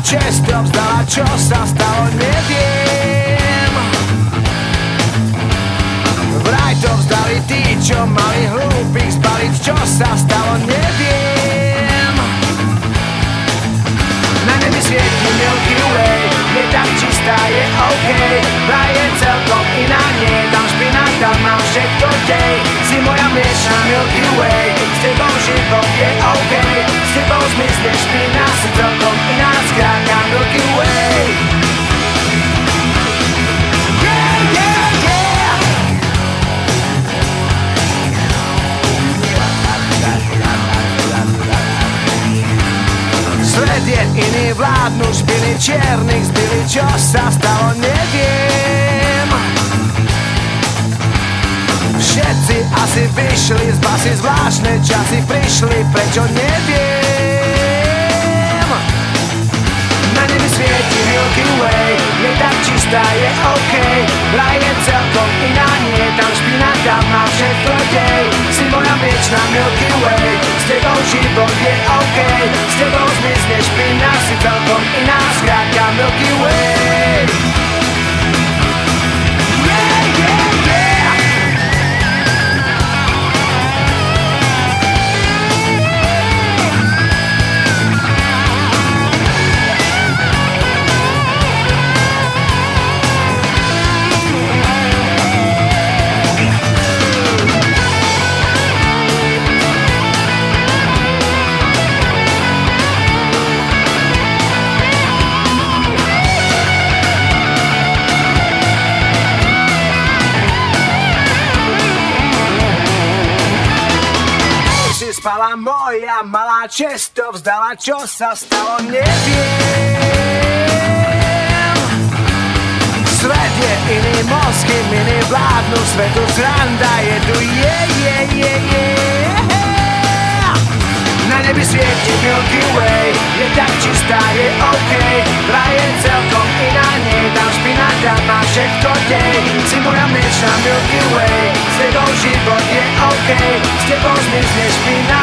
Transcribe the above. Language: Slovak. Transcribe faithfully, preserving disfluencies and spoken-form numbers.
čest vzdala, čo sa stalo, neviem. Vraj to vzdali tí, čo mali hlúpych spaliť, čo sa stalo, neviem. Na nebi svieti Milky Way, je tak čistá, je OK. Vraj je celkom iná, nie tam špina, tam mám všetko dej. Si moja mieša Milky Way, s tebou život je OK. S tebou zmizne špina, si celkom iná, skrátka Milky Way. Yeah, yeah, yeah. Svet je iný, vládnu špiny čiernych zbyli, čo sa stalo, neviem. Všetci asi vyšli z basy, zvláštne časy prišli, prečo neviem. Na nebi svieti Milky Way, je tak čistá, je OK. Vraj je celkom iná, nie tam špina, tam má všetko dej. Si moja viečná Milky Way, s tebou život je OK. S tebou zmizne špina, si celkom iná, skrátka Milky Way. Yeah, yeah, yeah. Spala moja malá čest, to vzdala, čo sa stalo, neviem. Svet je iný, mozky mini vládnu svetu, sranda je tu, je, je, je, je. Na nebi svieti Milky Way, je tak čistá, je OK. Vraj je celkom iná, nie tam špina, tam má všetko dej. Si moja mliečna Milky Way, s tebou život je OK. S tebou zmizne špina,